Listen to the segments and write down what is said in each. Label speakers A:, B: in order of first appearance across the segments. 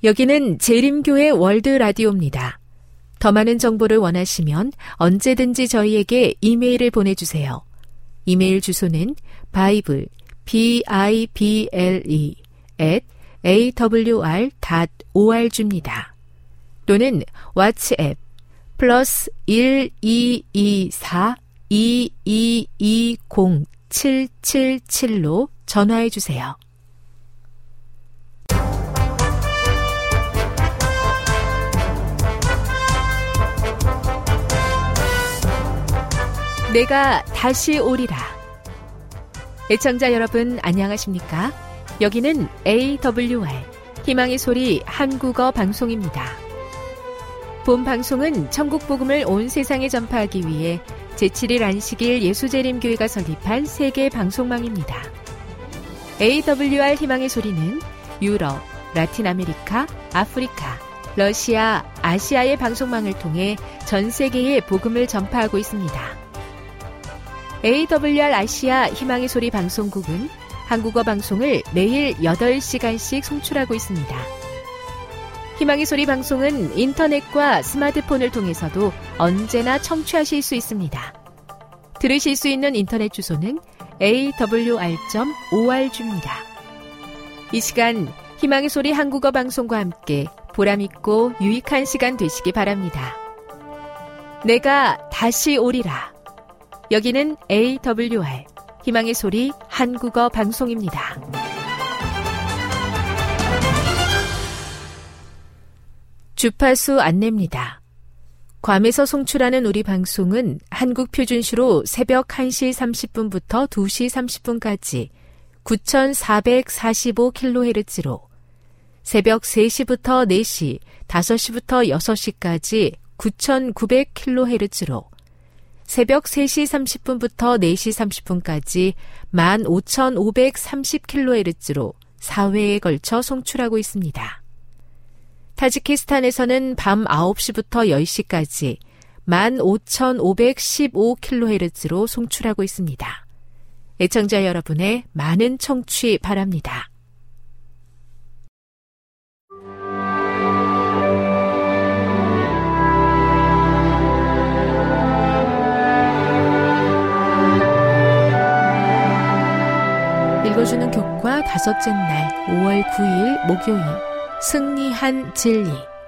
A: 여기는 재림교회 월드 라디오입니다. 더 많은 정보를 원하시면 언제든지 저희에게 이메일을 보내주세요. 이메일 주소는 bible, bible @awr.org입니다. 또는 왓츠앱 플러스 1224-2220-777로 전화해 주세요. 내가 다시 오리라. 애청자 여러분 안녕하십니까? 여기는 AWR 희망의 소리 한국어 방송입니다. 본 방송은 천국 복음을 온 세상에 전파하기 위해 제7일 안식일 예수재림교회가 설립한 세계 방송망입니다. AWR 희망의 소리는 유럽, 라틴 아메리카, 아프리카, 러시아, 아시아의 방송망을 통해 전 세계에 복음을 전파하고 있습니다. AWR 아시아 희망의 소리 방송국은 한국어 방송을 매일 8시간씩 송출하고 있습니다. 희망의 소리 방송은 인터넷과 스마트폰을 통해서도 언제나 청취하실 수 있습니다. 들으실 수 있는 인터넷 주소는 awr.org입니다. 이 시간 희망의 소리 한국어 방송과 함께 보람있고 유익한 시간 되시기 바랍니다. 내가 다시 오리라. 여기는 AWR 희망의 소리 한국어 방송입니다. 주파수 안내입니다. 괌에서 송출하는 우리 방송은 한국 표준시로 새벽 1시 30분부터 2시 30분까지 9445kHz로 새벽 3시부터 4시, 5시부터 6시까지 9900kHz로 새벽 3시 30분부터 4시 30분까지 15530kHz로 4회에 걸쳐 송출하고 있습니다. 타지키스탄에서는 밤 9시부터 10시까지 15515kHz로 송출하고 있습니다. 애청자 여러분의 많은 청취 바랍니다. 읽어주는 교과 5째 날 5월 9일 목요일 승리한 진리.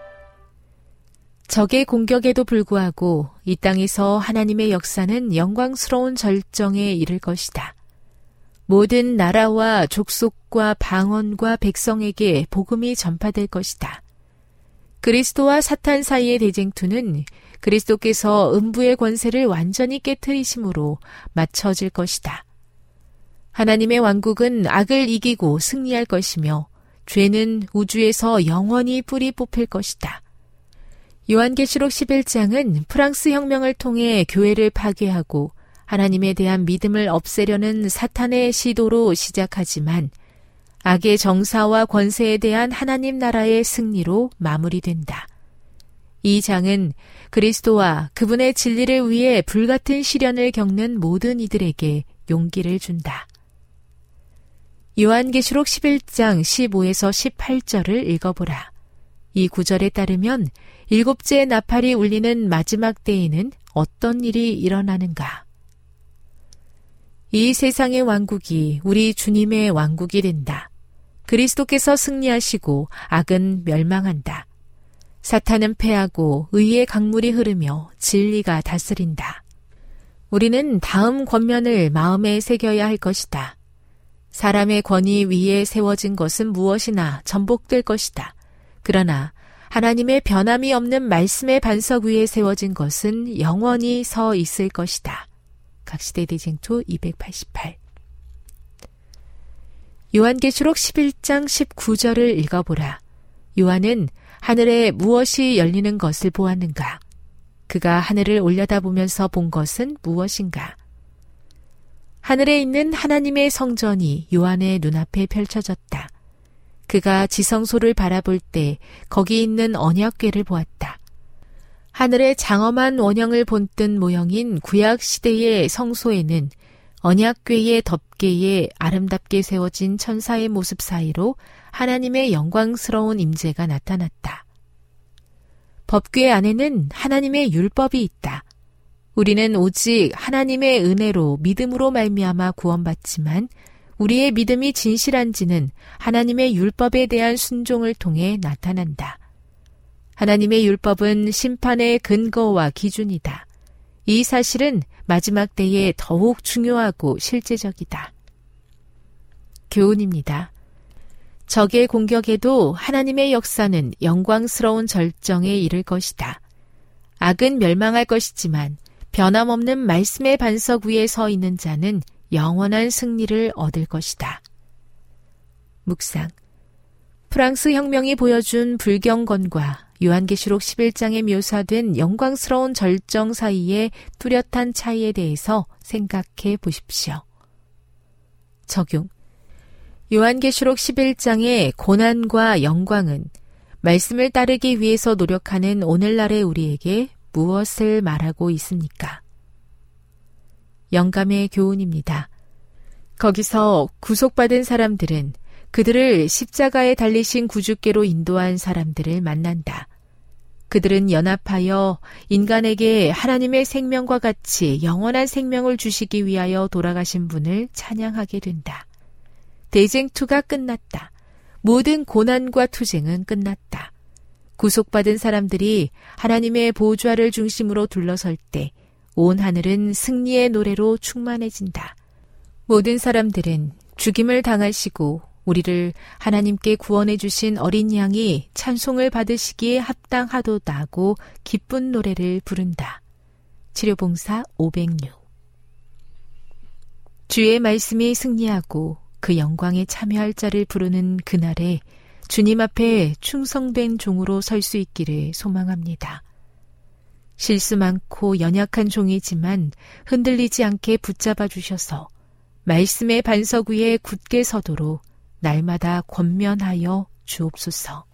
A: 적의 공격에도 불구하고 이 땅에서 하나님의 역사는 영광스러운 절정에 이를 것이다. 모든 나라와 족속과 방언과 백성에게 복음이 전파될 것이다. 그리스도와 사탄 사이의 대쟁투는 그리스도께서 음부의 권세를 완전히 깨트리심으로 맞춰질 것이다. 하나님의 왕국은 악을 이기고 승리할 것이며 죄는 우주에서 영원히 뿌리 뽑힐 것이다. 요한계시록 11장은 프랑스 혁명을 통해 교회를 파괴하고 하나님에 대한 믿음을 없애려는 사탄의 시도로 시작하지만 악의 정사와 권세에 대한 하나님 나라의 승리로 마무리된다. 이 장은 그리스도와 그분의 진리를 위해 불같은 시련을 겪는 모든 이들에게 용기를 준다. 요한계시록 11장 15에서 18절을 읽어보라. 이 구절에 따르면 7째 나팔이 울리는 마지막 때에는 어떤 일이 일어나는가? 이 세상의 왕국이 우리 주님의 왕국이 된다. 그리스도께서 승리하시고 악은 멸망한다. 사탄은 패하고 의의 강물이 흐르며 진리가 다스린다. 우리는 다음 권면을 마음에 새겨야 할 것이다. 사람의 권위 위에 세워진 것은 무엇이나 전복될 것이다. 그러나 하나님의 변함이 없는 말씀의 반석 위에 세워진 것은 영원히 서 있을 것이다. 각시대 대쟁투 288. 요한계시록 11장 19절을 읽어보라. 요한은 하늘에 무엇이 열리는 것을 보았는가? 그가 하늘을 올려다보면서 본 것은 무엇인가? 하늘에 있는 하나님의 성전이 요한의 눈앞에 펼쳐졌다. 그가 지성소를 바라볼 때 거기 있는 언약궤를 보았다. 하늘의 장엄한 원형을 본뜬 모형인 구약시대의 성소에는 언약궤의 덮개에 아름답게 세워진 천사의 모습 사이로 하나님의 영광스러운 임재가 나타났다. 법궤 안에는 하나님의 율법이 있다. 우리는 오직 하나님의 은혜로 믿음으로 말미암아 구원받지만 우리의 믿음이 진실한지는 하나님의 율법에 대한 순종을 통해 나타난다. 하나님의 율법은 심판의 근거와 기준이다. 이 사실은 마지막 때에 더욱 중요하고 실제적이다. 교훈입니다. 적의 공격에도 하나님의 역사는 영광스러운 절정에 이를 것이다. 악은 멸망할 것이지만 변함없는 말씀의 반석 위에 서 있는 자는 영원한 승리를 얻을 것이다. 묵상. 프랑스 혁명이 보여준 불경건과 요한계시록 11장에 묘사된 영광스러운 절정 사이의 뚜렷한 차이에 대해서 생각해 보십시오. 적용. 요한계시록 11장의 고난과 영광은 말씀을 따르기 위해서 노력하는 오늘날의 우리에게 무엇을 말하고 있습니까? 영감의 교훈입니다. 거기서 구속받은 사람들은 그들을 십자가에 달리신 구주께로 인도한 사람들을 만난다. 그들은 연합하여 인간에게 하나님의 생명과 같이 영원한 생명을 주시기 위하여 돌아가신 분을 찬양하게 된다. 대쟁투가 끝났다. 모든 고난과 투쟁은 끝났다. 구속받은 사람들이 하나님의 보좌를 중심으로 둘러설 때 온 하늘은 승리의 노래로 충만해진다. 모든 사람들은 죽임을 당하시고 우리를 하나님께 구원해 주신 어린 양이 찬송을 받으시기에 합당하도다고 기쁜 노래를 부른다. 치료봉사 506. 주의 말씀이 승리하고 그 영광에 참여할 자를 부르는 그날에 주님 앞에 충성된 종으로 설 수 있기를 소망합니다. 실수 많고 연약한 종이지만 흔들리지 않게 붙잡아 주셔서 말씀의 반석 위에 굳게 서도록 날마다 권면하여 주옵소서.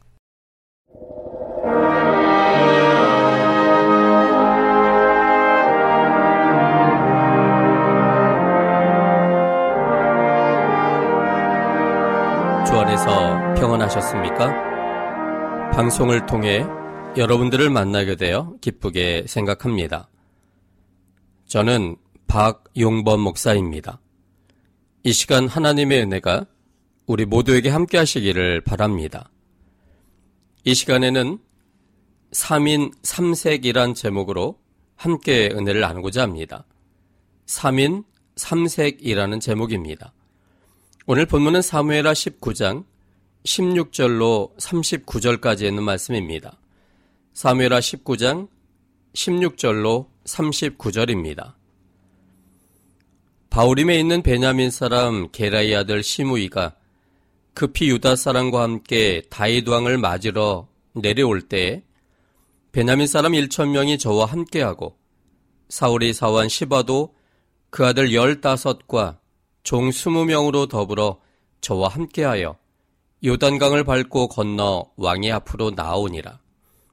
B: 주 안에서 평안하셨습니까? 방송을 통해 여러분들을 만나게 되어 기쁘게 생각합니다. 저는 박용범 목사입니다. 이 시간 하나님의 은혜가 우리 모두에게 함께 하시기를 바랍니다. 이 시간에는 3인 3색이란 제목으로 함께 은혜를 나누고자 합니다. 3인 3색이라는 제목입니다. 오늘 본문은 사무엘하 19장 16절로 39절까지 있는 말씀입니다. 사무엘하 19장 16절로 39절입니다. 바후림에 있는 베냐민 사람 게라의 아들 시므이가 급히 유다 사람과 함께 다윗 왕을 맞으러 내려올 때에 베냐민 사람 1,000명이 저와 함께하고 사울의 사원 시바도 그 아들 15과 종 20명으로 더불어 저와 함께하여 요단강을 밟고 건너 왕의 앞으로 나아오니라.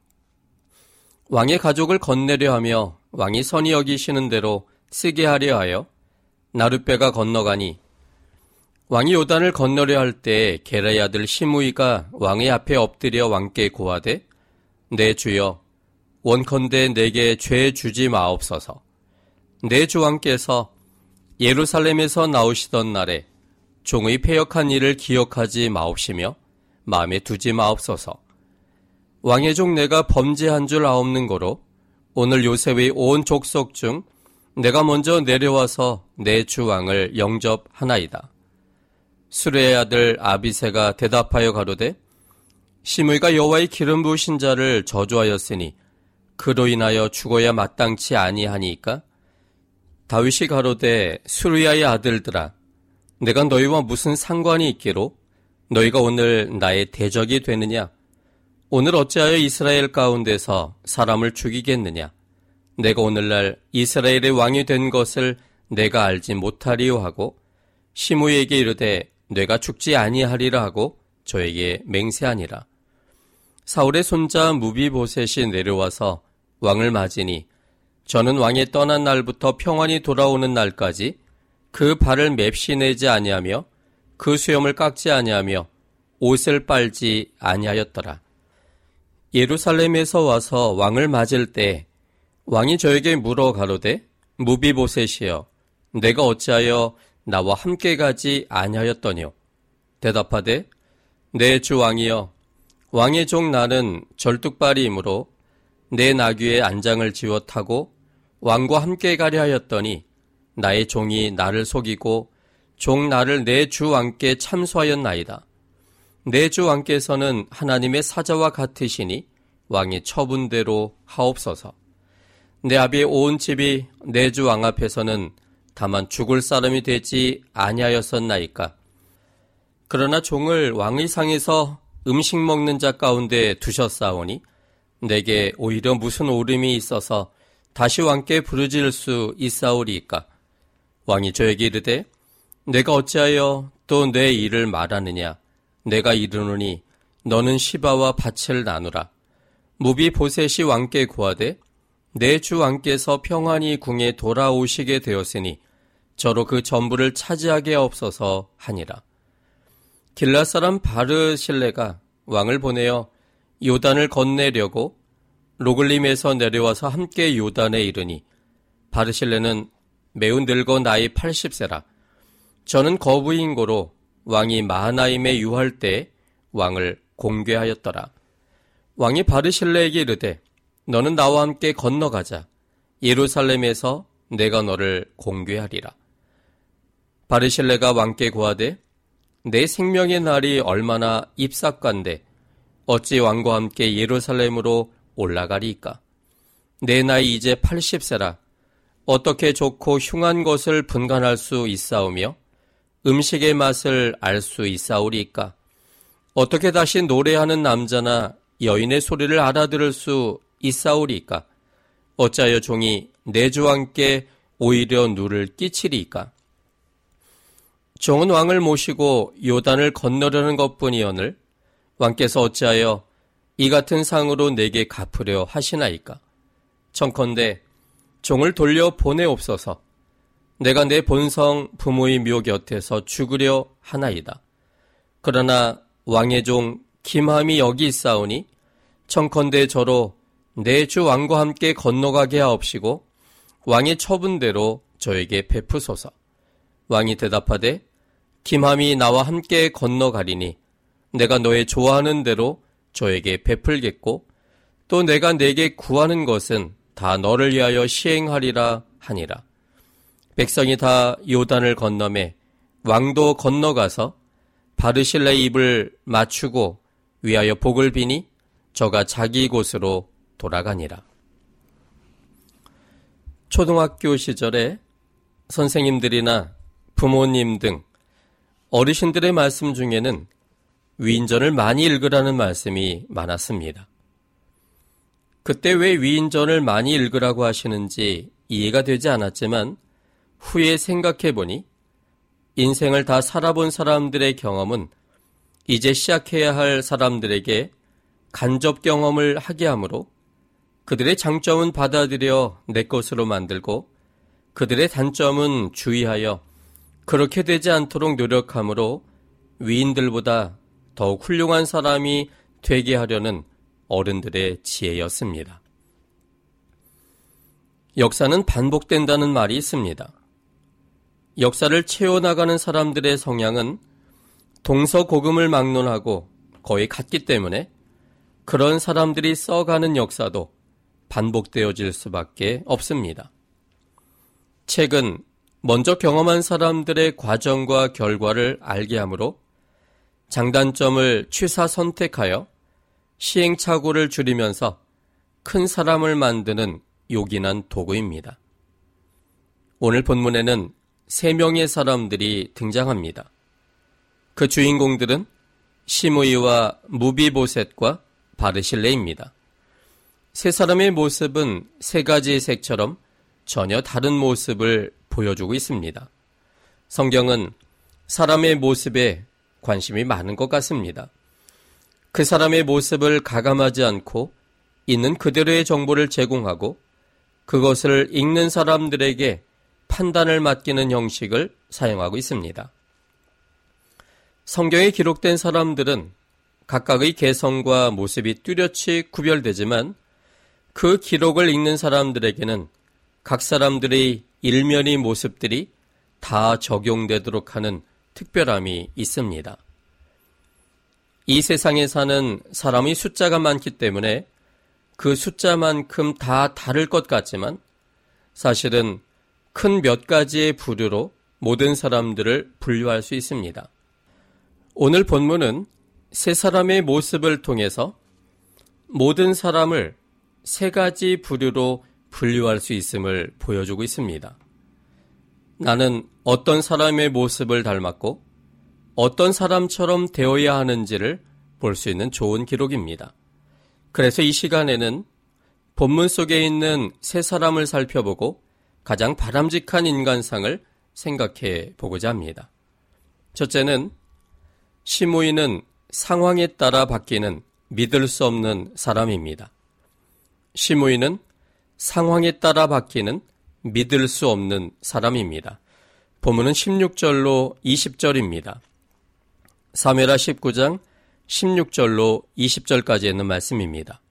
B: 왕의 가족을 건네려 하며 왕이 선히 여기시는 대로 쓰게 하려 하여 나룻배가 건너가니 왕이 요단을 건너려 할 때 게라의 아들 시므이가 왕의 앞에 엎드려 왕께 고하되 내 주여 원컨대 내게 죄 주지 마옵소서. 내 주 왕께서 예루살렘에서 나오시던 날에 종의 패역한 일을 기억하지 마옵시며 마음에 두지 마옵소서. 왕의 종 내가 범죄한 줄 아옵는 거로 오늘 요셉의 온 족속 중 내가 먼저 내려와서 내 주 왕을 영접하나이다. 수레의 아들 아비새가 대답하여 가로되 시므이가 여호와의 기름 부으신 자를 저주하였으니 그로 인하여 죽어야 마땅치 아니하니까. 다윗이 가로되 수르야의 아들들아 내가 너희와 무슨 상관이 있기로 너희가 오늘 나의 대적이 되느냐. 오늘 어찌하여 이스라엘 가운데서 사람을 죽이겠느냐. 내가 오늘날 이스라엘의 왕이 된 것을 내가 알지 못하리요 하고 시므이에게 이르되 내가 죽지 아니하리라 하고 저에게 맹세하니라. 사울의 손자 무비보셋이 내려와서 왕을 맞으니 저는 왕이 떠난 날부터 평안히 돌아오는 날까지 그 발을 맵시 내지 아니하며 그 수염을 깎지 아니하며 옷을 빨지 아니하였더라. 예루살렘에서 와서 왕을 맞을 때 왕이 저에게 물어 가로되 무비보셋이여 내가 어찌하여 나와 함께 가지 아니하였더뇨. 대답하되 내 주 왕이여 왕의 종 나는 절뚝발이이므로 내 나귀의 안장을 지워 타고 왕과 함께 가려 하였더니 나의 종이 나를 속이고 종 나를 내 주 왕께 참소하였나이다. 내 주 왕께서는 하나님의 사자와 같으시니 왕이 처분대로 하옵소서. 내 아비의 온 집이 내 주 왕 앞에서는 다만 죽을 사람이 되지 아니하였었나이까. 그러나 종을 왕의 상에서 음식 먹는 자 가운데 두셨사오니 내게 오히려 무슨 오름이 있어서 다시 왕께 부르짖을 수 있사오리이까. 왕이 저에게 이르되 내가 어찌하여 또 내 일을 말하느냐. 내가 이르노니 너는 시바와 밭을 나누라. 무비보셋이 왕께 구하되 내 주 왕께서 평안히 궁에 돌아오시게 되었으니 저로 그 전부를 차지하게 없어서 하니라. 길앗 사람 바르실레가 왕을 보내어 요단을 건네려고 로글림에서 내려와서 함께 요단에 이르니 바르실레는 매우 늙어 나이 80세라. 저는 거부인 고로 왕이 마하나임에 유할 때 왕을 공궤하였더라. 왕이 바르실레에게 이르되 너는 나와 함께 건너가자. 예루살렘에서 내가 너를 공궤하리라. 바르실레가 왕께 고하되 내 생명의 날이 얼마나 입삭간데 어찌 왕과 함께 예루살렘으로 올라가리이까. 내 나이 이제 80세라. 어떻게 좋고 흉한 것을 분간할 수 있사오며 음식의 맛을 알 수 있사오리이까. 어떻게 다시 노래하는 남자나 여인의 소리를 알아들을 수 있사오리이까. 어찌하여 종이 내 주 왕께 오히려 누를 끼치리이까. 종은 왕을 모시고 요단을 건너려는 것뿐이오늘 왕께서 어찌하여 이 같은 상으로 내게 갚으려 하시나이까. 청컨대 종을 돌려 보내옵소서. 내가 내 본성 부모의 묘 곁에서 죽으려 하나이다. 그러나 왕의 종 김함이 여기 있사오니 청컨대 저로 내 주 왕과 함께 건너가게 하옵시고 왕의 처분대로 저에게 베푸소서. 왕이 대답하되 김함이 나와 함께 건너가리니 내가 너의 좋아하는 대로 저에게 베풀겠고 또 내가 내게 구하는 것은 다 너를 위하여 시행하리라 하니라. 백성이 다 요단을 건너매 왕도 건너가서 바르실레의 입을 맞추고 위하여 복을 비니 저가 자기 곳으로 돌아가니라. 초등학교 시절에 선생님들이나 부모님 등 어르신들의 말씀 중에는 위인전을 많이 읽으라는 말씀이 많았습니다. 그때 왜 위인전을 많이 읽으라고 하시는지 이해가 되지 않았지만 후에 생각해보니 인생을 다 살아본 사람들의 경험은 이제 시작해야 할 사람들에게 간접 경험을 하게 하므로 그들의 장점은 받아들여 내 것으로 만들고 그들의 단점은 주의하여 그렇게 되지 않도록 노력하므로 위인들보다 더욱 훌륭한 사람이 되게 하려는 어른들의 지혜였습니다. 역사는 반복된다는 말이 있습니다. 역사를 채워나가는 사람들의 성향은 동서고금을 막론하고 거의 같기 때문에 그런 사람들이 써가는 역사도 반복되어질 수밖에 없습니다. 책은 먼저 경험한 사람들의 과정과 결과를 알게 하므로 장단점을 취사 선택하여 시행착오를 줄이면서 큰 사람을 만드는 요긴한 도구입니다. 오늘 본문에는 3명의 사람들이 등장합니다. 그 주인공들은 시므이와 무비보셋과 바르실레입니다. 세 사람의 모습은 3가지 색처럼 전혀 다른 모습을 보여주고 있습니다. 성경은 사람의 모습에 관심이 많은 것 같습니다. 그 사람의 모습을 가감하지 않고 있는 그대로의 정보를 제공하고 그것을 읽는 사람들에게 판단을 맡기는 형식을 사용하고 있습니다. 성경에 기록된 사람들은 각각의 개성과 모습이 뚜렷이 구별되지만 그 기록을 읽는 사람들에게는 각 사람들의 일면의 모습들이 다 적용되도록 하는 특별함이 있습니다. 이 세상에 사는 사람의 숫자가 많기 때문에 그 숫자만큼 다 다를 것 같지만 사실은 큰 몇 가지의 부류로 모든 사람들을 분류할 수 있습니다. 오늘 본문은 세 사람의 모습을 통해서 모든 사람을 세 가지 부류로 분류할 수 있음을 보여주고 있습니다. 나는 어떤 사람의 모습을 닮았고 어떤 사람처럼 되어야 하는지를 볼 수 있는 좋은 기록입니다. 그래서 이 시간에는 본문 속에 있는 세 사람을 살펴보고 가장 바람직한 인간상을 생각해 보고자 합니다. 첫째는 시므이는 상황에 따라 바뀌는 믿을 수 없는 사람입니다. 시므이는 상황에 따라 바뀌는 믿을 수 없는 사람입니다. 본문은 16절로 20절입니다. 사무엘하 19장 16절로 20절까지 있는 말씀입니다.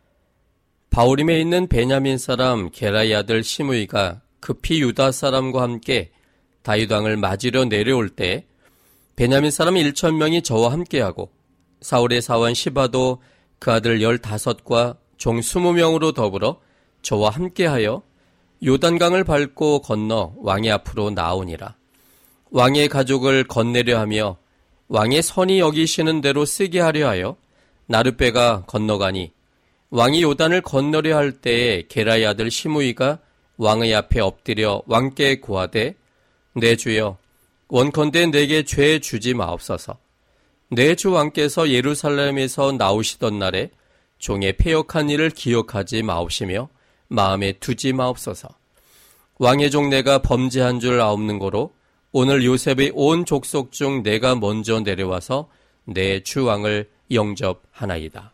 B: 바후림에 있는 베냐민 사람 게라의 아들 시므이가 급히 유다 사람과 함께 다윗 왕을 맞으려 내려올 때 베냐민 사람 1,000명이 저와 함께하고 사울의 사원 시바도 그 아들 15과 종 20명으로 더불어 저와 함께하여 요단강을 밟고 건너 왕의 앞으로 나오니라. 왕의 가족을 건네려 하며 왕의 선이 여기시는 대로 쓰게 하려 하여 나룻배가 건너가니 왕이 요단을 건너려 할 때에 게라의 아들 시므이가 왕의 앞에 엎드려 왕께 고하되 내 주여 원컨대 내게 죄 주지 마옵소서. 내 주 왕께서 예루살렘에서 나오시던 날에 종의 패역한 일을 기억하지 마옵시며 마음에 두지 마옵소서. 왕의 종 내가 범죄한 줄 아옵는 고로 오늘 요셉의 온 족속 중 내가 먼저 내려와서 내 주 왕을 영접하나이다.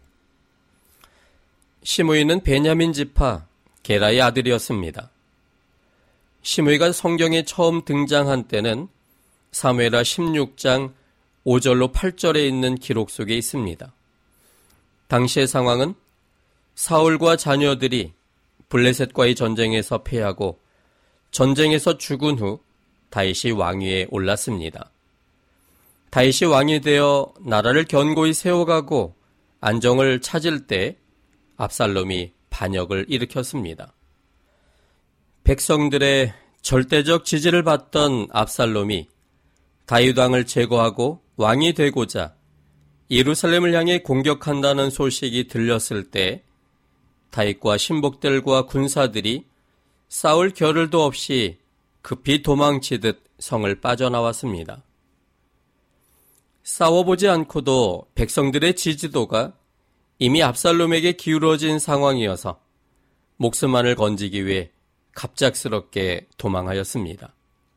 B: 시므이는 베냐민 지파 게라의 아들이었습니다. 시므이가 성경에 처음 등장한 때는 사무엘하 16장 5절로 8절에 있는 기록 속에 있습니다. 당시의 상황은 사울과 자녀들이 블레셋과의 전쟁에서 패하고 전쟁에서 죽은 후 다윗이 왕위에 올랐습니다. 다윗이 왕이 되어 나라를 견고히 세워가고 안정을 찾을 때 압살롬이 반역을 일으켰습니다. 백성들의 절대적 지지를 받던 압살롬이 다윗 왕을 제거하고 왕이 되고자 예루살렘을 향해 공격한다는 소식이 들렸을 때 다윗과 신복들과 군사들이 싸울 겨를도 없이 급히 도망치듯 성을 빠져나왔습니다. 싸워보지 않고도 백성들의 지지도가 이미 압살롬에게 기울어진 상황이어서 목숨만을 건지기 위해 갑작스럽게 도망하였습니다.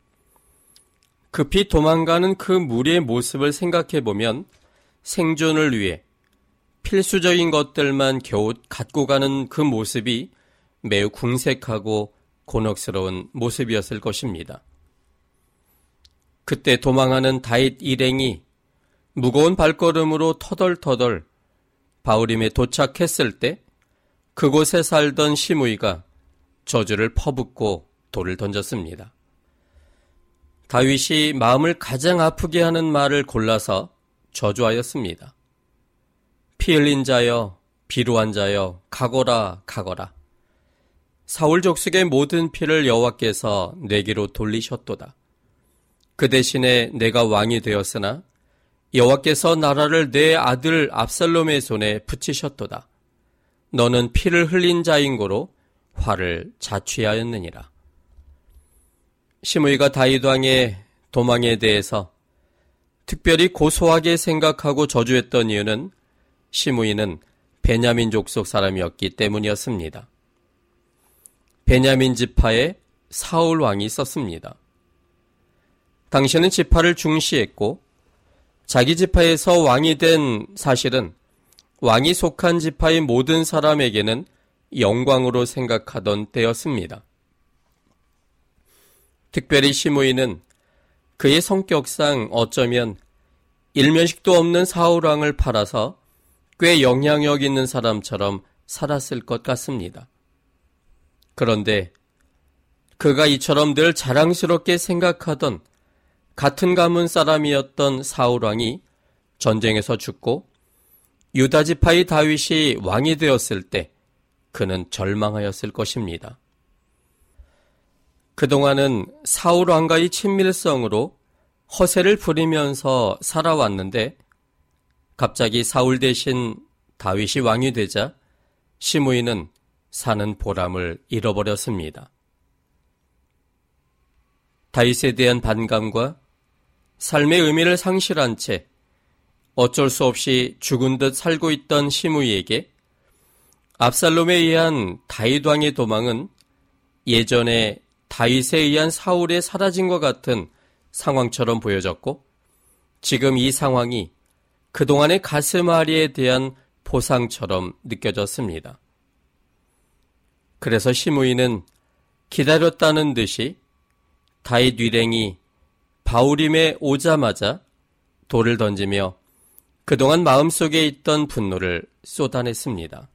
B: 급히 도망가는 그 무리의 모습을 생각해보면 생존을 위해 필수적인 것들만 겨우 갖고 가는 그 모습이 매우 궁색하고 곤혹스러운 모습이었을 것입니다. 그때 도망하는 다윗 일행이 무거운 발걸음으로 터덜터덜 바후림에 도착했을 때 그곳에 살던 시므이가 저주를 퍼붓고 돌을 던졌습니다. 다윗이 마음을 가장 아프게 하는 말을 골라서 저주하였습니다. 피 흘린 자여, 비루한 자여, 가거라, 가거라. 사울 족속의 모든 피를 여호와께서 내게로 돌리셨도다. 그 대신에 내가 왕이 되었으나 여호와께서 나라를 내 아들 압살롬의 손에 붙이셨도다. 너는 피를 흘린 자인 고로 화를 자취하였느니라. 시므이가 다윗 왕의 도망에 대해서 특별히 고소하게 생각하고 저주했던 이유는 시므이는 베냐민 족속 사람이었기 때문이었습니다. 베냐민 지파에 사울 왕이 있었습니다. 당시는 지파를 중시했고 자기 지파에서 왕이 된 사실은 왕이 속한 지파의 모든 사람에게는 영광으로 생각하던 때였습니다. 특별히 시므이는 그의 성격상 어쩌면 일면식도 없는 사울왕을 팔아서 꽤 영향력 있는 사람처럼 살았을 것 같습니다. 그런데 그가 이처럼 늘 자랑스럽게 생각하던 같은 가문 사람이었던 사울왕이 전쟁에서 죽고 유다 지파의 다윗이 왕이 되었을 때 그는 절망하였을 것입니다. 그동안은 사울왕과의 친밀성으로 허세를 부리면서 살아왔는데 갑자기 사울 대신 다윗이 왕이 되자 시므이는 사는 보람을 잃어버렸습니다. 다윗에 대한 반감과 삶의 의미를 상실한 채 어쩔 수 없이 죽은 듯 살고 있던 시므이에게 압살롬에 의한 다윗 왕의 도망은 예전에 다윗에 의한 사울의 사라짐과 같은 상황처럼 보여졌고 지금 이 상황이 그동안의 가스마리에 대한 보상처럼 느껴졌습니다. 그래서 시므이는 기다렸다는 듯이 다윗 일행이 바후림에 오자마자 돌을 던지며 그동안 마음속에 있던 분노를 쏟아냈습니다.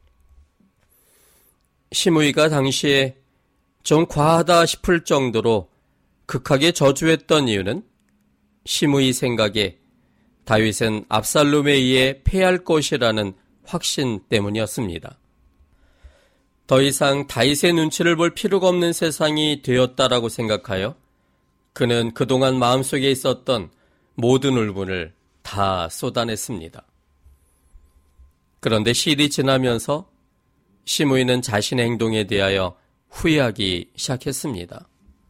B: 시므이가 당시에 좀 과하다 싶을 정도로 극하게 저주했던 이유는 시므이 생각에 다윗은 압살롬에 의해 패할 것이라는 확신 때문이었습니다. 더 이상 다윗의 눈치를 볼 필요가 없는 세상이 되었다라고 생각하여 그는 그동안 마음속에 있었던 모든 울분을 다 쏟아냈습니다. 그런데 시일이 지나면서 시므이는 자신의 행동에 대하여 후회하기 시작했습니다.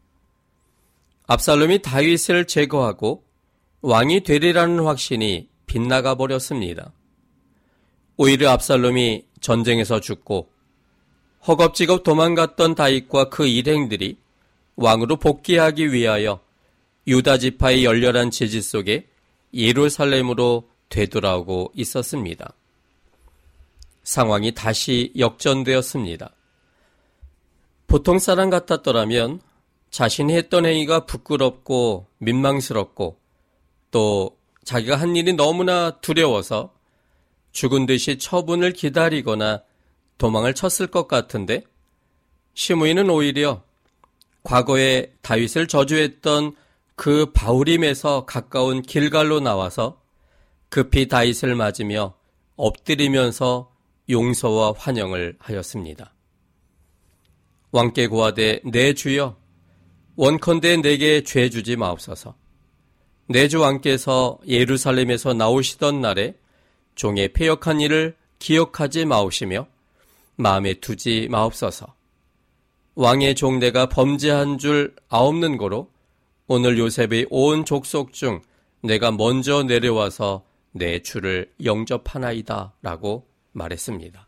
B: 압살롬이 다윗을 제거하고 왕이 되리라는 확신이 빗나가 버렸습니다. 오히려 압살롬이 전쟁에서 죽고 허겁지겁 도망갔던 다윗과 그 일행들이 왕으로 복귀하기 위하여 유다 지파의 열렬한 지지 속에 예루살렘으로 되돌아오고 있었습니다. 상황이 다시 역전되었습니다. 보통 사람 같았더라면 자신이 했던 행위가 부끄럽고 민망스럽고 또 자기가 한 일이 너무나 두려워서 죽은 듯이 처분을 기다리거나 도망을 쳤을 것 같은데 시므이는 오히려 과거에 다윗을 저주했던 그 바후림에서 가까운 길갈로 나와서 급히 다윗을 맞으며 엎드리면서 용서와 환영을 하였습니다. 왕께 고하되 내 주여 원컨대 내게 죄 주지 마옵소서. 내 주 왕께서 예루살렘에서 나오시던 날에 종의 패역한 일을 기억하지 마옵시며 마음에 두지 마옵소서. 왕의 종 내가 범죄한 줄 아옵는 고로 오늘 요셉의 온 족속 중 내가 먼저 내려와서 내 주를 영접하나이다 라고 말했습니다.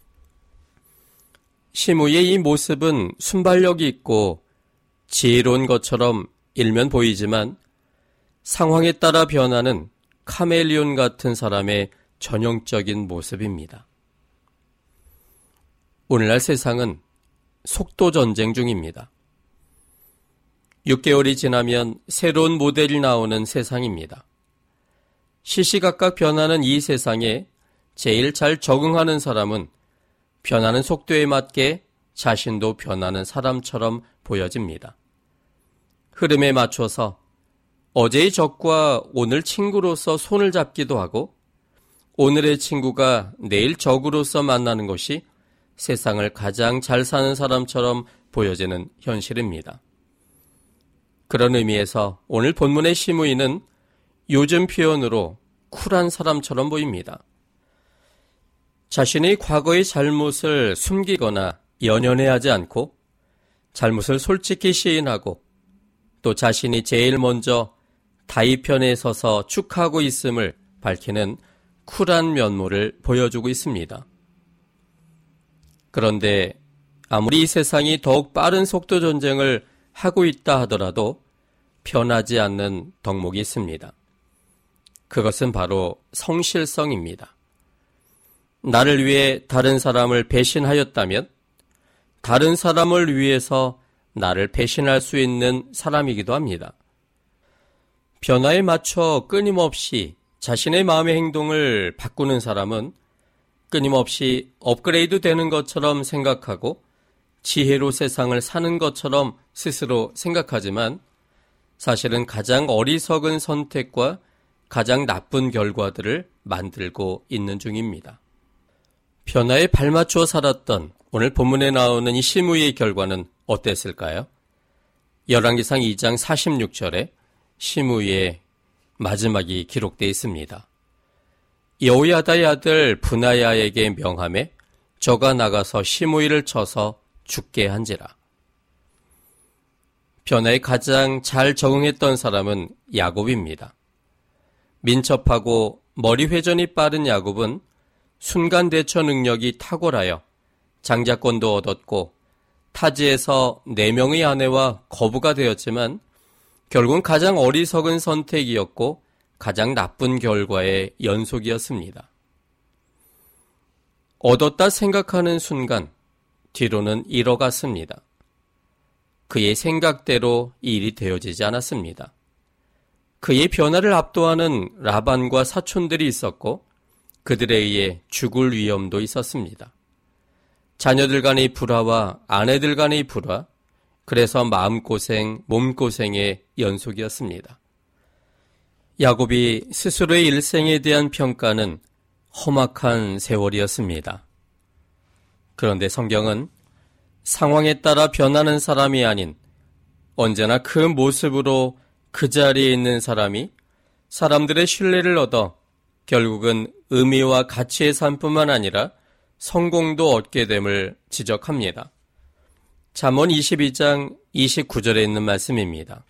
B: 시므이의 이 모습은 순발력이 있고 지혜로운 것처럼 일면 보이지만 상황에 따라 변하는 카멜리온 같은 사람의 전형적인 모습입니다. 오늘날 세상은 속도 전쟁 중입니다. 6개월이 지나면 새로운 모델이 나오는 세상입니다. 시시각각 변하는 이 세상에 제일 잘 적응하는 사람은 변하는 속도에 맞게 자신도 변하는 사람처럼 보여집니다. 흐름에 맞춰서 어제의 적과 오늘 친구로서 손을 잡기도 하고 오늘의 친구가 내일 적으로서 만나는 것이 세상을 가장 잘 사는 사람처럼 보여지는 현실입니다. 그런 의미에서 오늘 본문의 시므이는 요즘 표현으로 쿨한 사람처럼 보입니다. 자신의 과거의 잘못을 숨기거나 연연해하지 않고 잘못을 솔직히 시인하고 또 자신이 제일 먼저 다윗 편에 서서 축하하고 있음을 밝히는 쿨한 면모를 보여주고 있습니다. 그런데 아무리 이 세상이 더욱 빠른 속도 전쟁을 하고 있다 하더라도 변하지 않는 덕목이 있습니다. 그것은 바로 성실성입니다. 나를 위해 다른 사람을 배신하였다면 다른 사람을 위해서 나를 배신할 수 있는 사람이기도 합니다. 변화에 맞춰 끊임없이 자신의 마음의 행동을 바꾸는 사람은 끊임없이 업그레이드 되는 것처럼 생각하고 지혜로 세상을 사는 것처럼 스스로 생각하지만 사실은 가장 어리석은 선택과 가장 나쁜 결과들을 만들고 있는 중입니다. 변화에 발맞추어 살았던 오늘 본문에 나오는 이 시므이의 결과는 어땠을까요? 열왕기상 2장 46절에 시므이의 마지막이 기록되어 있습니다. 여호야다의 아들 브나야에게 명하매 저가 나가서 시므이를 쳐서 죽게 한지라. 변화에 가장 잘 적응했던 사람은 야곱입니다. 민첩하고 머리 회전이 빠른 야곱은 순간 대처 능력이 탁월하여 장자권도 얻었고 타지에서 4명의 아내와 거부가 되었지만 결국은 가장 어리석은 선택이었고 가장 나쁜 결과의 연속이었습니다. 얻었다 생각하는 순간 뒤로는 잃어갔습니다. 그의 생각대로 일이 되어지지 않았습니다. 그의 변화를 압도하는 라반과 사촌들이 있었고 그들에 의해 죽을 위험도 있었습니다. 자녀들 간의 불화와 아내들 간의 불화, 그래서 마음고생, 몸고생의 연속이었습니다. 야곱이 스스로의 일생에 대한 평가는 험악한 세월이었습니다. 그런데 성경은 상황에 따라 변하는 사람이 아닌 언제나 그 모습으로 그 자리에 있는 사람이 사람들의 신뢰를 얻어 결국은 의미와 가치의 삶뿐만 아니라 성공도 얻게 됨을 지적합니다. 잠언 22장 29절에 있는 말씀입니다.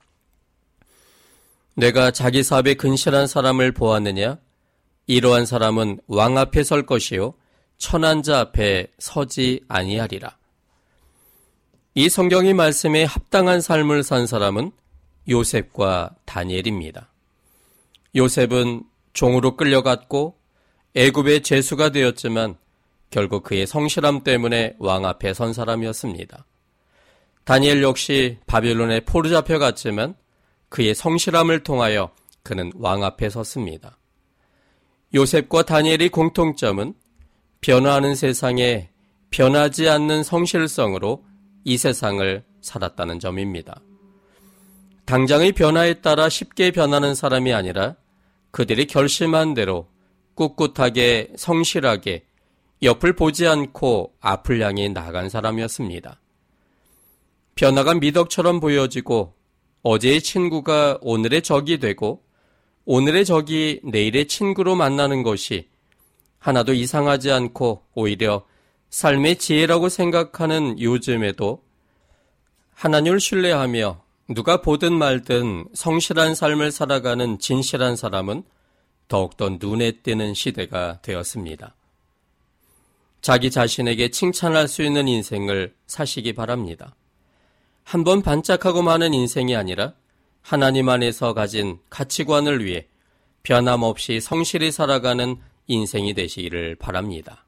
B: 내가 자기 사업에 근실한 사람을 보았느냐? 이러한 사람은 왕 앞에 설 것이요 천한 자 앞에 서지 아니하리라. 이 성경의 말씀에 합당한 삶을 산 사람은 요셉과 다니엘입니다. 요셉은 종으로 끌려갔고 애굽의 죄수가 되었지만 결국 그의 성실함 때문에 왕 앞에 선 사람이었습니다. 다니엘 역시 바벨론에 포로 잡혀갔지만 그의 성실함을 통하여 그는 왕 앞에 섰습니다. 요셉과 다니엘의 공통점은 변화하는 세상에 변하지 않는 성실성으로 이 세상을 살았다는 점입니다. 당장의 변화에 따라 쉽게 변하는 사람이 아니라 그들이 결심한 대로 꿋꿋하게 성실하게 옆을 보지 않고 앞을 향해 나간 사람이었습니다. 변화가 미덕처럼 보여지고 어제의 친구가 오늘의 적이 되고 오늘의 적이 내일의 친구로 만나는 것이 하나도 이상하지 않고 오히려 삶의 지혜라고 생각하는 요즘에도 하나님을 신뢰하며 누가 보든 말든 성실한 삶을 살아가는 진실한 사람은 더욱더 눈에 띄는 시대가 되었습니다. 자기 자신에게 칭찬할 수 있는 인생을 사시기 바랍니다. 한번 반짝하고 마는 인생이 아니라 하나님 안에서 가진 가치관을 위해 변함없이 성실히 살아가는 인생이 되시기를 바랍니다.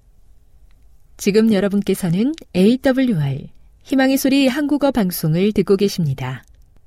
A: 지금 여러분께서는 AWR 희망의 소리 한국어 방송을 듣고 계십니다.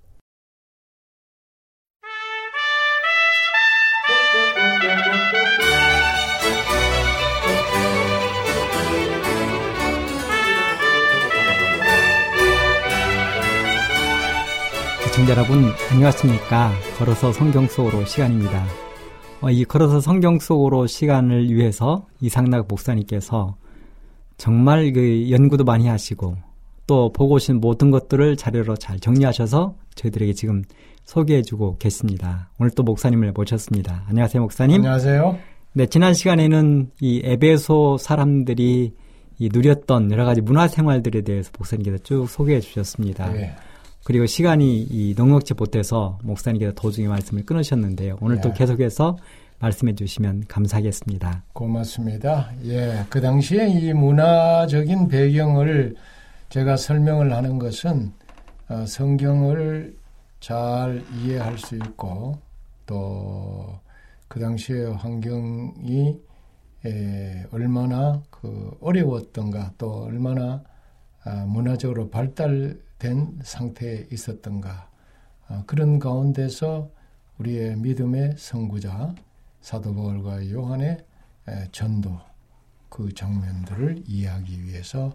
C: 시청자 여러분 안녕하십니까? 걸어서 성경 속으로 시간입니다. 이 걸어서 성경 속으로 시간을 위해서 이상락 목사님께서 정말 그 연구도 많이 하시고 또 보고 오신 모든 것들을 자료로 잘 정리하셔서 저희들에게 지금 소개해주고 계십니다. 오늘 또 목사님을 모셨습니다. 안녕하세요, 목사님.
D: 안녕하세요.
C: 네, 지난 시간에는 이 에베소 사람들이 이 누렸던 여러 가지 문화 생활들에 대해서 목사님께서 쭉 소개해 주셨습니다. 네. 그리고 시간이 이 넉넉지 못해서 목사님께서 도중에 말씀을 끊으셨는데요. 오늘 또 계속해서 말씀해 주시면 감사하겠습니다.
D: 고맙습니다. 예, 그 당시에 이 문화적인 배경을 제가 설명을 하는 것은 성경을 잘 이해할 수 있고 또 그 당시의 환경이 얼마나 어려웠던가 또 얼마나 문화적으로 발달된 상태에 있었던가 그런 가운데서 우리의 믿음의 선구자 사도 바울과 요한의 전도 그 장면들을 이해하기 위해서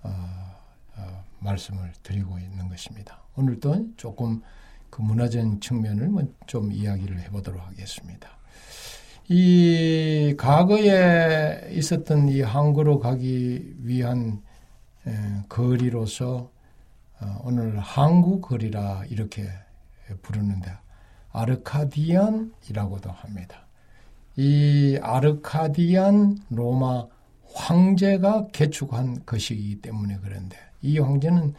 D: 말씀을 드리고 있는 것입니다. 오늘도 조금 그 문화적인 측면을 좀 이야기를 해보도록 하겠습니다. 이 과거에 있었던 이 항구로 가기 위한 거리로서 오늘 항구 거리라 이렇게 부르는데 아르카디안이라고도 합니다. 이 아르카디안 로마 황제가 개축한 것이기 때문에 그런데 이 황제는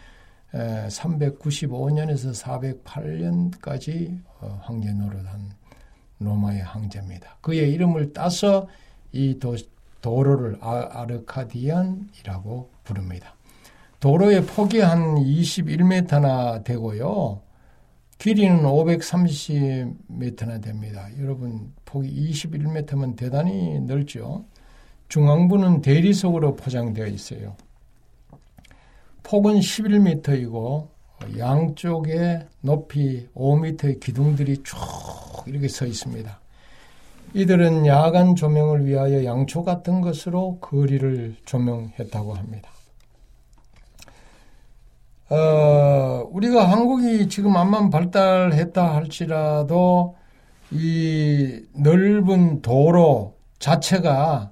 D: 395년에서 408년까지 황제 노릇한 로마의 황제입니다. 그의 이름을 따서 이 도로를 아르카디안이라고 부릅니다. 도로의 폭이 한 21m나 되고요. 길이는 530m나 됩니다. 여러분 폭이 21m면 대단히 넓죠. 중앙부는 대리석으로 포장되어 있어요. 폭은 11m이고 양쪽에 높이 5m의 기둥들이 쭉 이렇게 서 있습니다. 이들은 야간 조명을 위하여 양초 같은 것으로 거리를 조명했다고 합니다. 우리가 한국이 지금 암만 발달했다 할지라도 이 넓은 도로 자체가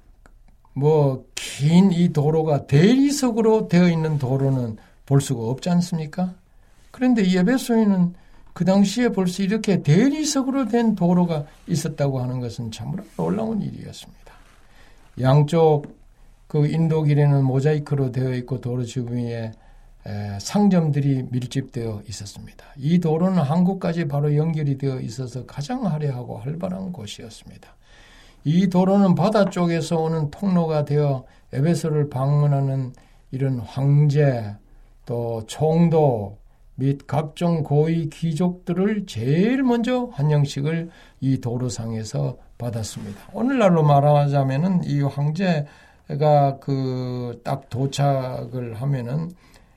D: 긴 이 도로가 대리석으로 되어 있는 도로는 볼 수가 없지 않습니까? 그런데 이 에베소에는 그 당시에 벌써 이렇게 대리석으로 된 도로가 있었다고 하는 것은 참으로 놀라운 일이었습니다. 양쪽 그 인도길에는 모자이크로 되어 있고 도로 주변에 상점들이 밀집되어 있었습니다. 이 도로는 한국까지 바로 연결이 되어 있어서 가장 화려하고 활발한 곳이었습니다. 이 도로는 바다 쪽에서 오는 통로가 되어 에베소를 방문하는 이런 황제 또 총독 및 각종 고위 귀족들을 제일 먼저 환영식을 이 도로상에서 받았습니다. 오늘날로 말하자면은 이 황제가 그 딱 도착을 하면은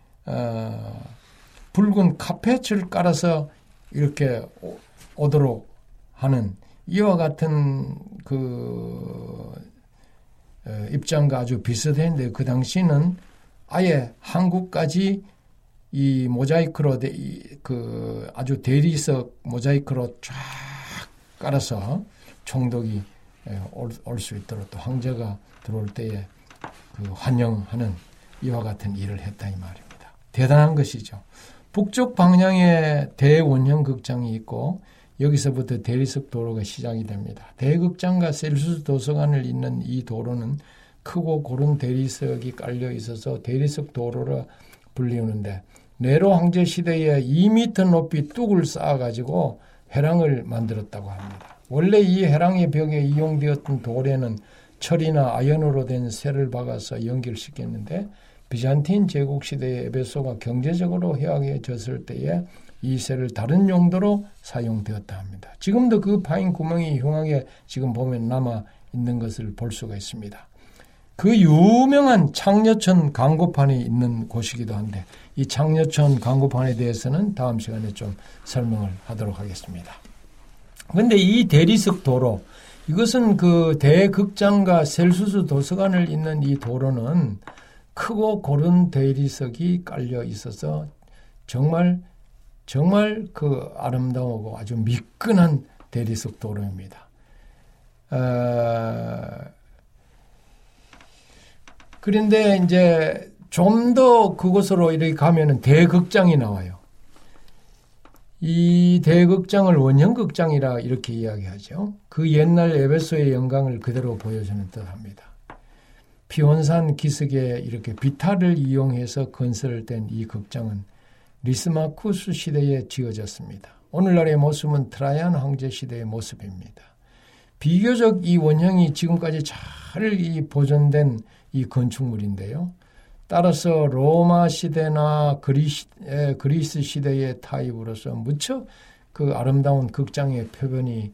D: 붉은 카펫을 깔아서 이렇게 오도록 하는 이와 같은 그 입장과 아주 비슷했는데 그 당시는 아예 한국까지 이 모자이크로 그 아주 대리석 모자이크로 쫙 깔아서 총독이 올 수 있도록 또 황제가 들어올 때에 그 환영하는 이와 같은 일을 했다 이 말입니다. 대단한 것이죠. 북쪽 방향에 대원형 극장이 있고 여기서부터 대리석 도로가 시작이 됩니다. 대극장과 셀수스 도서관을 잇는 이 도로는 크고 고른 대리석이 깔려 있어서 대리석 도로라 불리우는데 네로 황제 시대에 2m 높이 뚝을 쌓아가지고 회랑을 만들었다고 합니다. 원래 이 회랑의 벽에 이용되었던 돌에는 철이나 아연으로 된 쇠를 박아서 연결시켰는데 비잔틴 제국 시대에 에베소가 경제적으로 해악해졌을 때에 이 쇠를 다른 용도로 사용되었다 합니다. 지금도 그 파인 구멍이 흉하게 지금 보면 남아 있는 것을 볼 수가 있습니다. 그 유명한 창녀천 광고판이 있는 곳이기도 한데 이 창녀천 광고판에 대해서는 다음 시간에 좀 설명을 하도록 하겠습니다. 그런데 이 대리석 도로 이것은 그 대극장과 셀수스 도서관을 잇는 이 도로는 크고 고른 대리석이 깔려 있어서 정말 그 아름다우고 아주 미끈한 대리석 도로입니다. 그런데 이제 좀 더 그곳으로 이렇게 가면은 대극장이 나와요. 이 대극장을 원형극장이라 이렇게 이야기하죠. 그 옛날 에베소의 영광을 그대로 보여주는 듯합니다. 피온산 기슭에 이렇게 비탈을 이용해서 건설된 이 극장은 리스마쿠스 시대에 지어졌습니다. 오늘날의 모습은 트라이안 황제 시대의 모습입니다. 비교적 이 원형이 지금까지 잘 보존된 이 건축물인데요. 따라서 로마 시대나 그리스 시대의 타입으로서 무척 그 아름다운 극장의 표본이라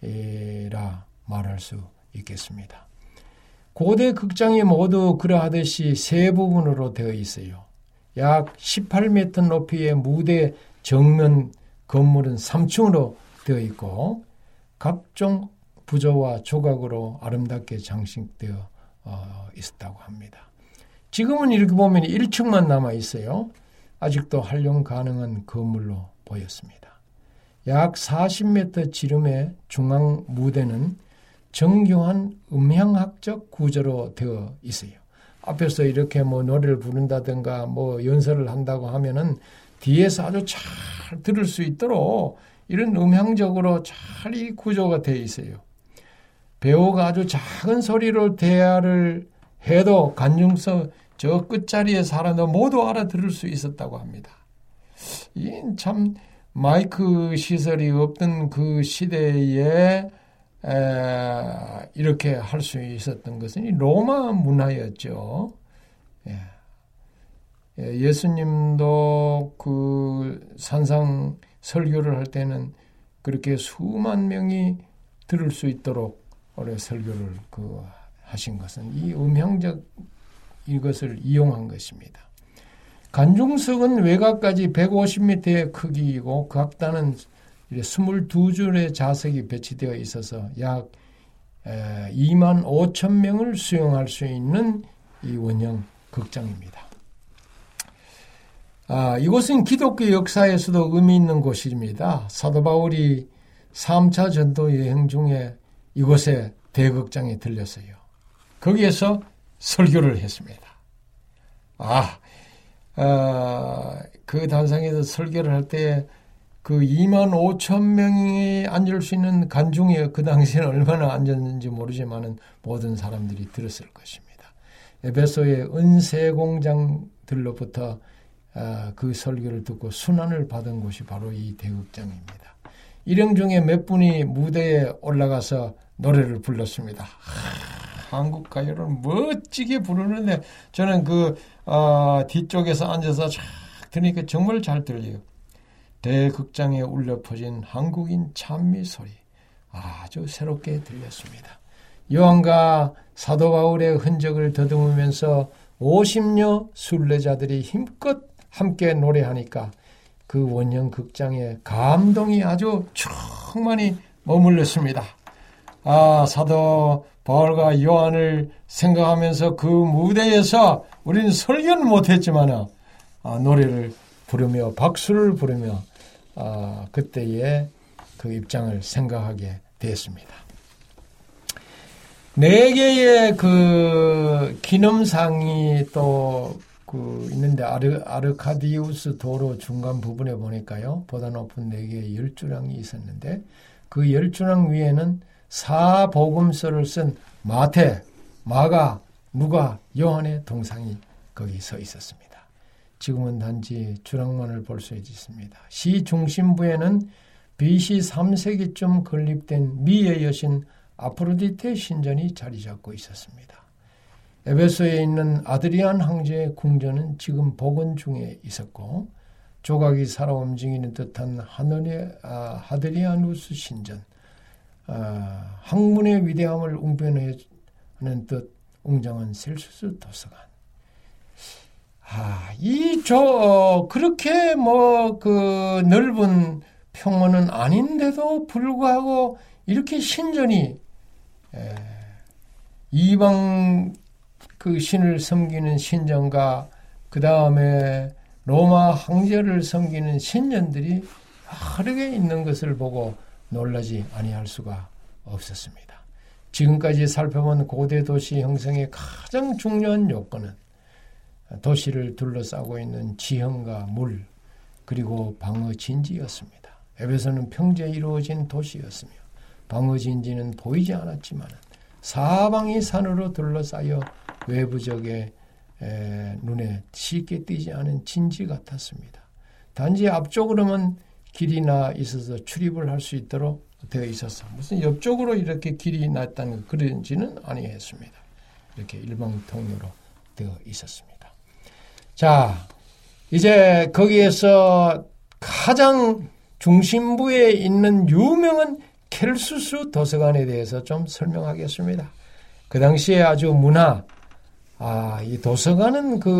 D: 말할 수 있겠습니다. 고대 극장이 모두 그러하듯이 세 부분으로 되어 있어요. 약 18m 높이의 무대 정면 건물은 3층으로 되어 있고 각종 부조와 조각으로 아름답게 장식되어 있었다고 합니다. 지금은 이렇게 보면 1층만 남아 있어요. 아직도 활용 가능한 건물로 보였습니다. 약 40m 지름의 중앙 무대는 정교한 음향학적 구조로 되어 있어요. 앞에서 이렇게 뭐 노래를 부른다든가 뭐 연설을 한다고 하면은 뒤에서 아주 잘 들을 수 있도록 이런 음향적으로 잘 이 구조가 되어 있어요. 배우가 아주 작은 소리로 대화를 해도 관중석 저 끝자리에 사람도 모두 알아들을 수 있었다고 합니다. 이 참 마이크 시설이 없던 그 시대에 이렇게 할 수 있었던 것은 로마 문화였죠. 예수님도 그 산상 설교를 할 때는 그렇게 수만 명이 들을 수 있도록 오래 설교를 하신 것은 이 음향적 이것을 이용한 것입니다. 관중석은 외곽까지 150m의 크기이고 각단은 22줄의 좌석이 배치되어 있어서 약 2만 5천 명을 수용할 수 있는 이 원형 극장입니다. 이곳은 기독교 역사에서도 의미 있는 곳입니다. 사도 바울이 3차 전도 여행 중에 이곳에 대극장에 들렸어요. 거기에서 설교를 했습니다. 그 단상에서 설교를 할 때 그 2만 5천 명이 앉을 수 있는 관중이 그 당시에는 얼마나 앉았는지 모르지만 모든 사람들이 들었을 것입니다. 에베소의 은세공장들로부터 그 설교를 듣고 순환을 받은 곳이 바로 이 대극장입니다. 일행 중에 몇 분이 무대에 올라가서 노래를 불렀습니다. 한국 가요를 멋지게 부르는데 저는 뒤쪽에서 앉아서 쫙 들으니까 정말 잘 들려요. 대극장에 울려 퍼진 한국인 찬미 소리 아주 새롭게 들렸습니다. 요한과 사도 바울의 흔적을 더듬으면서 50여 순례자들이 힘껏 함께 노래하니까 그 원형 극장에 감동이 아주 충만히 머물렀습니다. 사도 바울과 요한을 생각하면서 그 무대에서 우리는 설교는 못했지만 노래를 부르며 박수를 부르며 그때의 그 입장을 생각하게 되었습니다. 4개의 그 기념상이 또 있는데 아르카디우스 도로 중간 부분에 보니까요. 보다 높은 4개의 열주랑이 있었는데 그 열주랑 위에는 4복음서를 쓴 마태, 마가, 누가, 요한의 동상이 거기 서 있었습니다. 지금은 단지 주랑만을 볼 수 있습니다. 시 중심부에는 BC 3세기쯤 건립된 미의 여신 아프로디테 신전이 자리 잡고 있었습니다. 에베소에 있는 아드리안 황제의 궁전은 지금 복원 중에 있었고 조각이 살아 움직이는 듯한 하드리아누스 신전, 학문의 위대함을 웅변하는 듯 웅장한 셀수스 도서관. 그렇게 넓은 평원은 아닌데도 불구하고 이렇게 신전이 이방 그 신을 섬기는 신전과 그 다음에 로마 황제를 섬기는 신전들이 화려하게 있는 것을 보고 놀라지 아니할 수가 없었습니다. 지금까지 살펴본 고대 도시 형성의 가장 중요한 요건은 도시를 둘러싸고 있는 지형과 물 그리고 방어진지였습니다. 에베소는 평지에 이루어진 도시였으며 방어진지는 보이지 않았지만 사방이 산으로 둘러싸여 외부적의 눈에 쉽게 띄지 않은 진지 같았습니다. 단지 앞쪽으로만 길이 있어서 출입을 할 수 있도록 되어 있어서 무슨 옆쪽으로 이렇게 길이 났다는 그런지는 아니했습니다. 이렇게 일방통로로 되어 있었습니다. 자, 이제 거기에서 가장 중심부에 있는 유명한 켈수스 도서관에 대해서 좀 설명하겠습니다. 그 당시에 아주 이 도서관은 그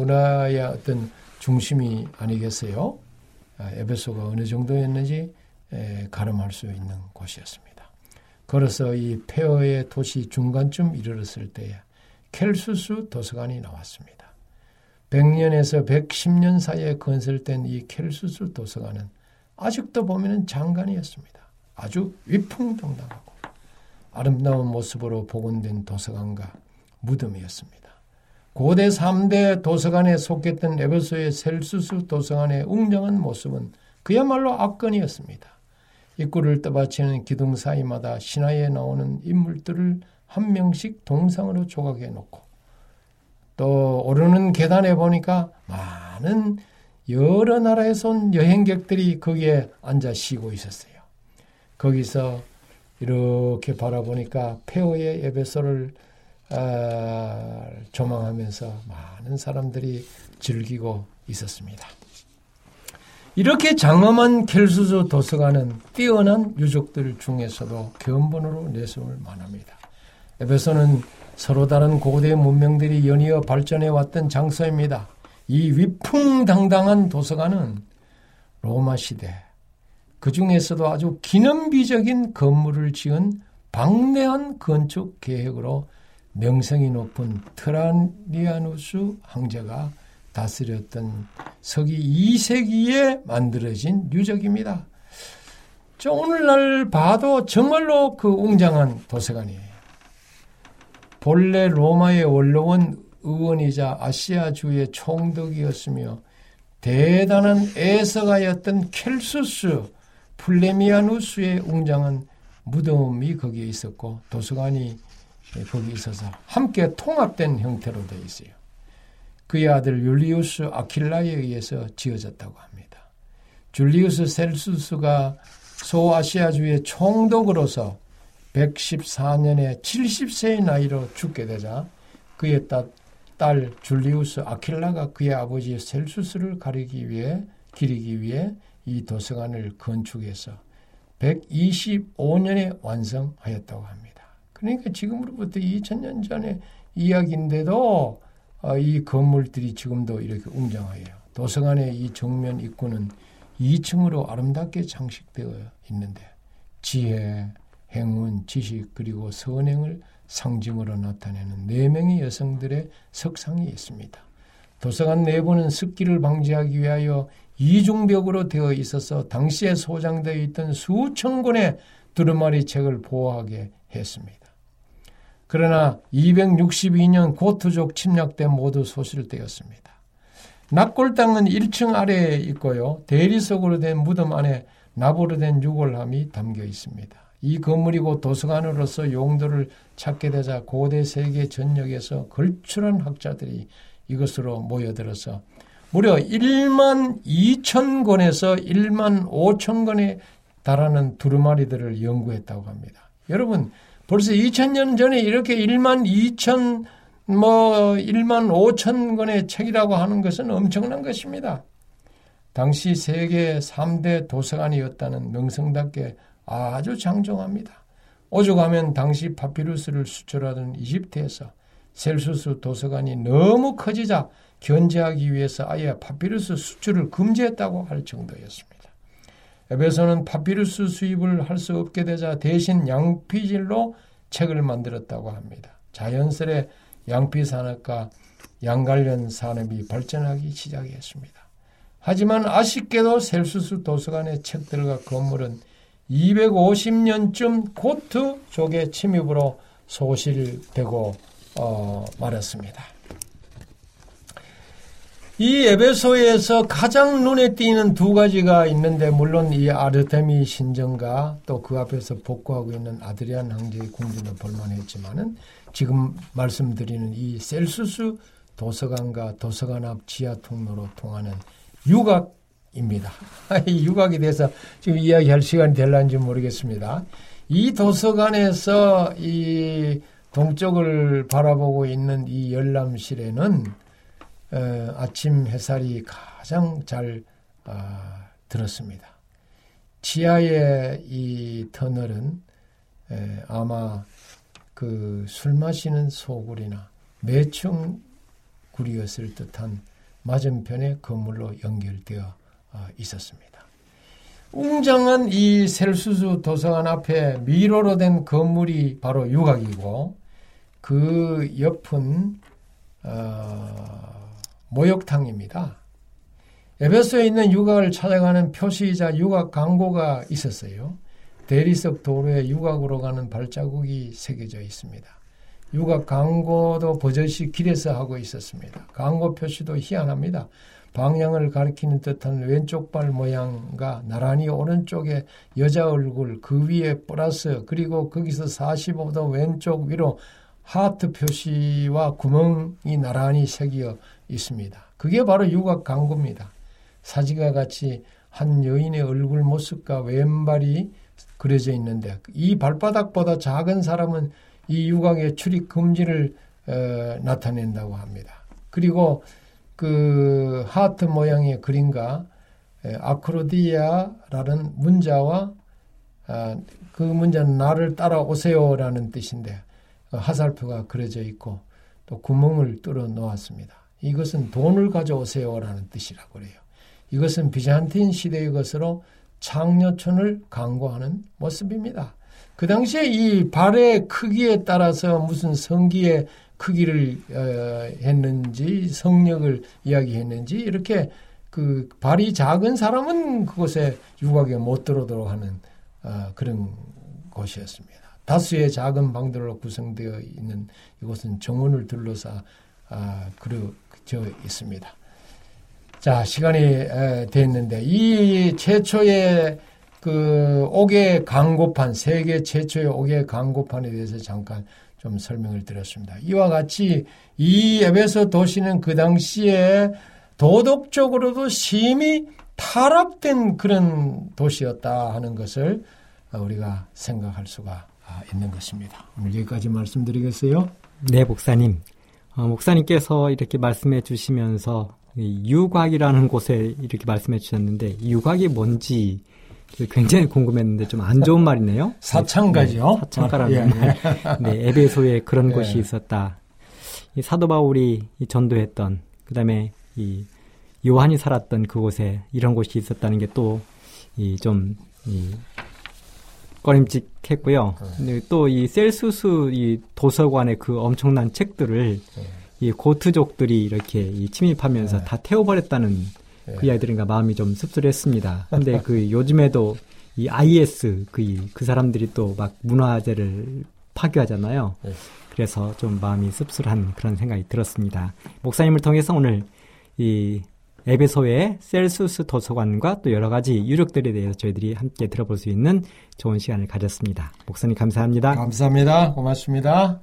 D: 문화의 어떤 중심이 아니겠어요? 에베소가 어느 정도였는지 가름할 수 있는 곳이었습니다. 걸어서 이 폐허의 도시 중간쯤 이르렀을 때에 켈수스 도서관이 나왔습니다. 100년에서 110년 사이에 건설된 이 켈수스 도서관은 아직도 보면 장관이었습니다. 아주 위풍당당하고 아름다운 모습으로 복원된 도서관과 무덤이었습니다. 고대 3대 도서관에 속했던 에베소의 셀수스 도서관의 웅장한 모습은 그야말로 압권이었습니다. 입구를 떠받치는 기둥 사이마다 신화에 나오는 인물들을 한 명씩 동상으로 조각해 놓고 또 오르는 계단에 보니까 많은 여러 나라에서 온 여행객들이 거기에 앉아 쉬고 있었어요. 거기서 이렇게 바라보니까 폐허의 에베소를 조망하면서 많은 사람들이 즐기고 있었습니다. 이렇게 장엄한 켈수스 도서관은 뛰어난 유적들 중에서도 견본으로 내세울 만합니다. 에베소는 서로 다른 고대 문명들이 연이어 발전해 왔던 장소입니다. 이 위풍당당한 도서관은 로마 시대 그 중에서도 아주 기념비적인 건물을 지은 방대한 건축 계획으로 명성이 높은 트라니아누스 황제가 다스렸던 서기 2세기에 만들어진 유적입니다. 오늘날 봐도 정말로 그 웅장한 도서관이에요. 본래 로마의 원로원 의원이자 아시아주의 총독이었으며 대단한 애서가였던 켈수스 플레미아누스의 웅장한 무덤이 거기에 있었고 도서관이 거기 있어서 함께 통합된 형태로 되어 있어요. 그의 아들 율리우스 아킬라에 의해서 지어졌다고 합니다. 줄리우스 셀수스가 소아시아주의 총독으로서 114년에 70세의 나이로 죽게 되자 그의 딸 줄리우스 아킬라가 그의 아버지 셀수스를 기리기 위해 이 도서관을 건축해서 125년에 완성하였다고 합니다. 그러니까 지금으로부터 2000년 전의 이야기인데도 이 건물들이 지금도 이렇게 웅장해요. 도서관의 이 정면 입구는 2층으로 아름답게 장식되어 있는데 지혜, 행운, 지식 그리고 선행을 상징으로 나타내는 4명의 여성들의 석상이 있습니다. 도서관 내부는 습기를 방지하기 위하여 이중벽으로 되어 있어서 당시에 소장되어 있던 수천 권의 두루마리 책을 보호하게 했습니다. 그러나 262년 고트족 침략 때 모두 소실되었습니다. 납골당은 1층 아래에 있고요. 대리석으로 된 무덤 안에 납으로 된 유골함이 담겨 있습니다. 이 건물이 곧 도서관으로서 용도를 찾게 되자 고대 세계 전역에서 걸출한 학자들이 이것으로 모여들어서 무려 1만 2천 권에서 1만 5천 권에 달하는 두루마리들을 연구했다고 합니다. 여러분 벌써 2000년 전에 이렇게 1만 2천 1만 5천 권의 책이라고 하는 것은 엄청난 것입니다. 당시 세계 3대 도서관이었다는 명성답게 아주 장정합니다. 오죽하면 당시 파피루스를 수출하던 이집트에서 셀수스 도서관이 너무 커지자 견제하기 위해서 아예 파피루스 수출을 금지했다고 할 정도였습니다. 에베소는 파피루스 수입을 할 수 없게 되자 대신 양피질로 책을 만들었다고 합니다. 자연스레 양피 산업과 양 관련 산업이 발전하기 시작했습니다. 하지만 아쉽게도 셀수스 도서관의 책들과 건물은 250년쯤 고트족의 침입으로 소실되고 말았습니다. 이 에베소에서 가장 눈에 띄는 두 가지가 있는데 물론 이 아르테미 신전과 또 그 앞에서 복구하고 있는 아드리안 황제의 궁전도 볼만했지만은 지금 말씀드리는 이 셀수스 도서관과 도서관 앞 지하 통로로 통하는 유곽입니다. 이 유곽에 대해서 지금 이야기할 시간이 될런지 모르겠습니다. 이 도서관에서 이 동쪽을 바라보고 있는 이 열람실에는 아침 햇살이 가장 잘 들었습니다. 지하의 이 터널은 아마 그 술 마시는 소굴이나 매춘굴이었을 듯한 맞은편의 건물로 연결되어 있었습니다. 웅장한 이 셀수스 도서관 앞에 미로로 된 건물이 바로 유곽이고 그 옆은 목욕탕입니다. 에베소에 있는 유곽을 찾아가는 표시이자 유곽 광고가 있었어요. 대리석 도로에 유곽으로 가는 발자국이 새겨져 있습니다. 유곽 광고도 버젓이 길에서 하고 있었습니다. 광고 표시도 희한합니다. 방향을 가리키는 듯한 왼쪽 발 모양과 나란히 오른쪽에 여자 얼굴, 그 위에 플러스, 그리고 거기서 45도 왼쪽 위로 하트 표시와 구멍이 나란히 새겨 있습니다. 그게 바로 유곽 광고입니다. 사진과 같이 한 여인의 얼굴 모습과 왼발이 그려져 있는데 이 발바닥보다 작은 사람은 이 유곽의 출입 금지를 나타낸다고 합니다. 그리고 그 하트 모양의 그림과 아크로디아라는 문자와 그 문자는 나를 따라오세요라는 뜻인데 화살표가 그려져 있고 또 구멍을 뚫어 놓았습니다. 이것은 돈을 가져오세요라는 뜻이라고 그래요. 이것은 비잔틴 시대의 것으로 창녀촌을 강구하는 모습입니다. 그 당시에 이 발의 크기에 따라서 무슨 성기의 크기를 했는지 성력을 이야기했는지 이렇게 그 발이 작은 사람은 그곳에 유곽에 못 들어오도록 하는 그런 곳이었습니다. 다수의 작은 방들로 구성되어 있는 이곳은 정원을 둘러싸 그려져 있습니다. 자, 시간이 됐는데 이 최초의 그 옥의 광고판, 세계 최초의 옥의 광고판에 대해서 잠깐 좀 설명을 드렸습니다. 이와 같이 이 에베소 도시는 그 당시에 도덕적으로도 심히 타락된 그런 도시였다 하는 것을 우리가 생각할 수가 있는 것입니다. 오늘 여기까지 말씀드리겠어요.
C: 네, 목사님. 목사님께서 이렇게 말씀해 주시면서 유곽이라는 곳에 이렇게 말씀해 주셨는데 유곽이 뭔지 굉장히 궁금했는데 좀 안 좋은 말이네요.
D: 사창가죠.
C: 네, 사창가라는 말. 네, 에베소에 그런 곳이 있었다. 이 사도 바울이 전도했던 그다음에 이 요한이 살았던 그곳에 이런 곳이 있었다는 게 또 좀 꺼림칙했고요. 또 이 셀수스 이 도서관의 그 엄청난 책들을 이 고트족들이 이렇게 침입하면서 다 태워버렸다는 그 이야기 들으니까 마음이 좀 씁쓸했습니다. 근데 그 요즘에도 이 IS 그 사람들이 또 막 문화재를 파괴하잖아요. 그래서 좀 마음이 씁쓸한 그런 생각이 들었습니다. 목사님을 통해서 오늘 이 에베소의 셀수스 도서관과 또 여러 가지 유적들에 대해서 저희들이 함께 들어볼 수 있는 좋은 시간을 가졌습니다. 목사님 감사합니다.
D: 감사합니다. 고맙습니다.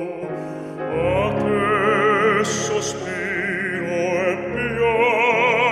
E: Sospiro e piango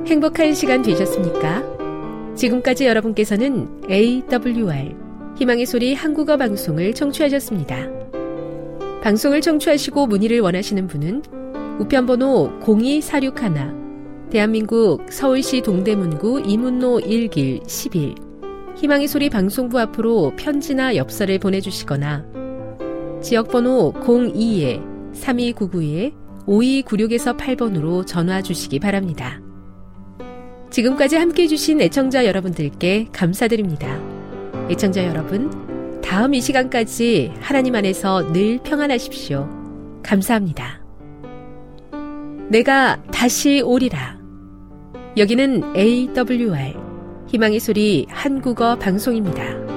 A: 행복한 시간 되셨습니까? 지금까지 여러분께서는 AWR 희망의 소리 한국어 방송을 청취하셨습니다. 방송을 청취하시고 문의를 원하시는 분은 우편번호 02461 대한민국 서울시 동대문구 이문로 1길 11 희망의 소리 방송부 앞으로 편지나 엽서를 보내주시거나 지역번호 02-3299-5296에서 8번으로 전화 주시기 바랍니다. 지금까지 함께해 주신 애청자 여러분들께 감사드립니다. 애청자 여러분, 다음 이 시간까지 하나님 안에서 늘 평안하십시오. 감사합니다. 내가 다시 오리라. 여기는 AWR 희망의 소리 한국어 방송입니다.